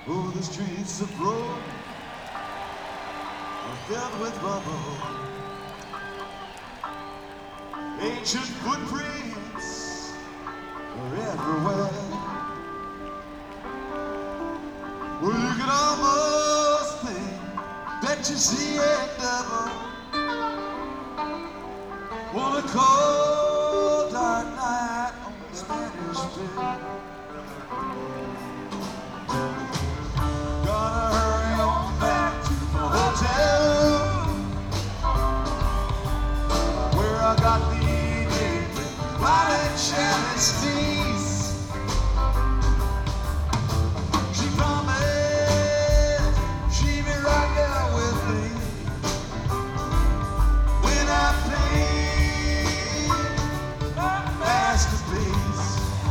Oh, the streets of Rome are filled with rubble. Ancient footprints are everywhere. Well, you can almost think that you see a devil on a cold dark night on the Spanish Bay. Gonna hurry on back to my hotel where I got the evening violet chalet sneeze. She promised she'd be right there with me when I paint my masterpiece.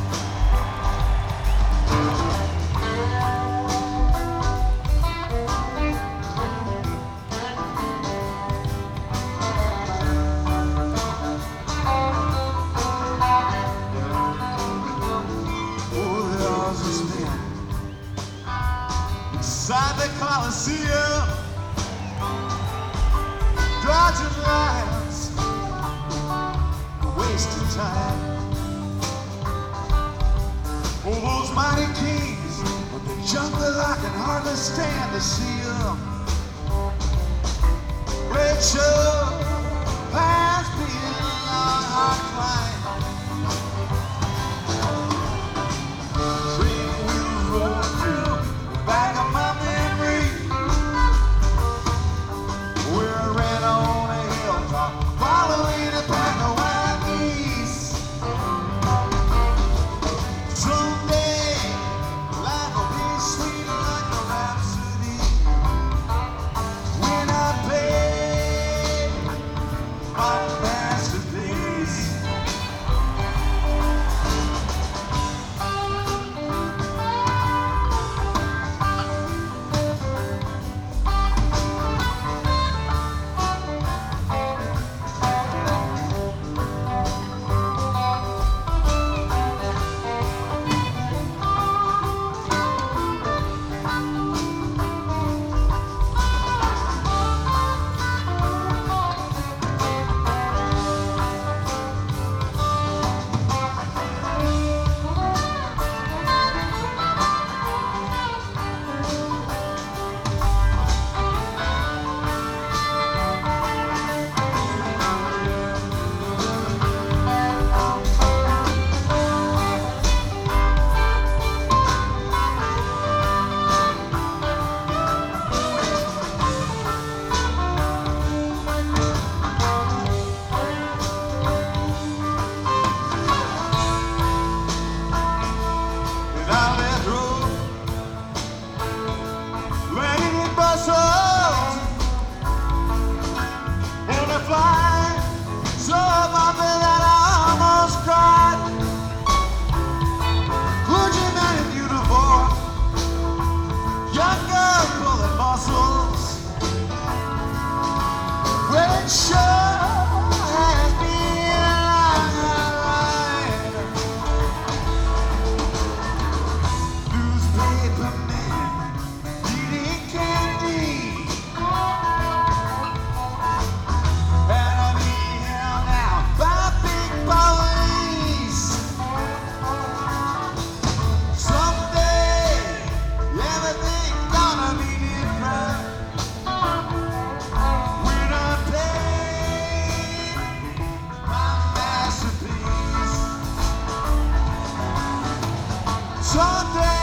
Inside the Coliseum, dodging lines, wasting time. Oh, those mighty kings of the jungle, I can hardly stand to see them. Rachel has been on our climb. Train wheels roll through the back of my memory, where I ran on a hilltop, following a pack of wild geese. Someday, life will be sweet like a rhapsody when I pay my masterpiece. Sure has been alright. Newspaper man eating candy, and being held out by big police. Someday everything's gonna be different. Someday